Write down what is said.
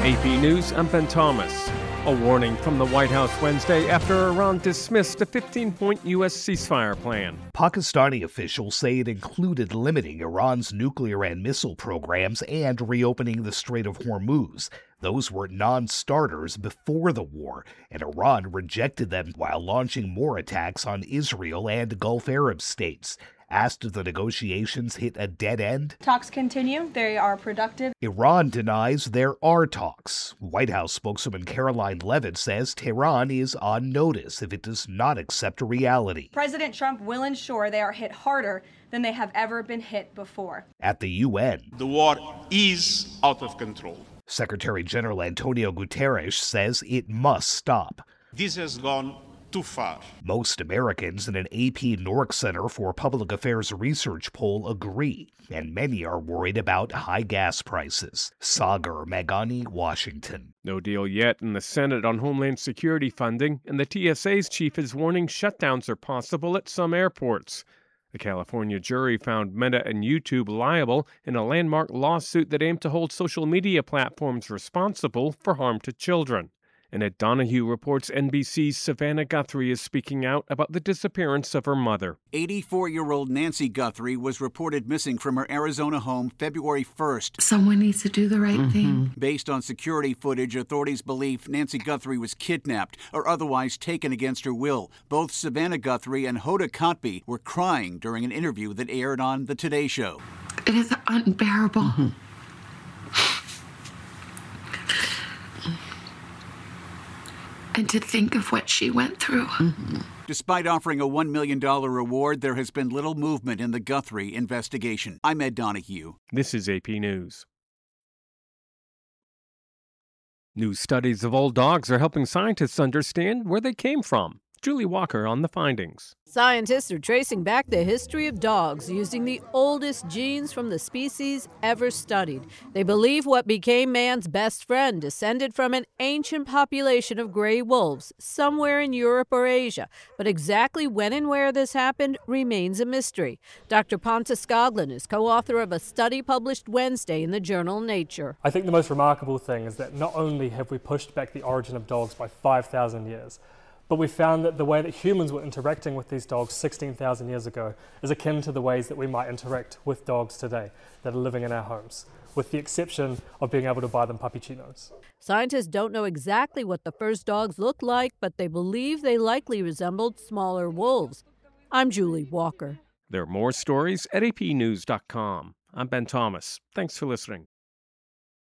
AP News, I'm Ben Thomas. A warning from the White House Wednesday after Iran dismissed a 15-point U.S. ceasefire plan. Pakistani officials say it included limiting Iran's nuclear and missile programs and reopening the Strait of Hormuz. Those were non-starters before the war, and Iran rejected them while launching more attacks on Israel and Gulf Arab states. Asked if the negotiations hit a dead end, talks continue. They are productive. Iran denies there are talks. White House spokeswoman Caroline Leavitt says Tehran is on notice if it does not accept reality. President Trump will ensure they are hit harder than they have ever been hit before. At the UN, the war is out of control. Secretary General Antonio Guterres says it must stop. This has gone too far. Most Americans in an AP NORC Center for Public Affairs research poll agree, and many are worried about high gas prices. Sagar Meghani, Washington. No deal yet in the Senate on Homeland Security funding, and the TSA's chief is warning shutdowns are possible at some airports. A California jury found Meta and YouTube liable in a landmark lawsuit that aimed to hold social media platforms responsible for harm to children. And Ed Donahue reports NBC's Savannah Guthrie is speaking out about the disappearance of her mother. 84-year-old Nancy Guthrie was reported missing from her Arizona home February 1st. Someone needs to do the right thing. Based on security footage, authorities believe Nancy Guthrie was kidnapped or otherwise taken against her will. Both Savannah Guthrie and Hoda Kotb were crying during an interview that aired on The Today Show. It is unbearable. And to think of what she went through. Despite offering a $1 million reward, there has been little movement in the Guthrie investigation. I'm Ed Donahue. This is AP News. New studies of old dogs are helping scientists understand where they came from. Julie Walker on the findings. Scientists are tracing back the history of dogs using the oldest genes from the species ever studied. They believe what became man's best friend descended from an ancient population of gray wolves somewhere in Europe or Asia. But exactly when and where this happened remains a mystery. Dr. Pontus Skoglund is co-author of a study published Wednesday in the journal Nature. I think the most remarkable thing is that not only have we pushed back the origin of dogs by 5,000 years, but we found that the way that humans were interacting with these dogs 16,000 years ago is akin to the ways that we might interact with dogs today that are living in our homes, with the exception of being able to buy them puppuccinos. Scientists don't know exactly what the first dogs looked like, but they believe they likely resembled smaller wolves. I'm Julie Walker. There are more stories at apnews.com. I'm Ben Thomas. Thanks for listening.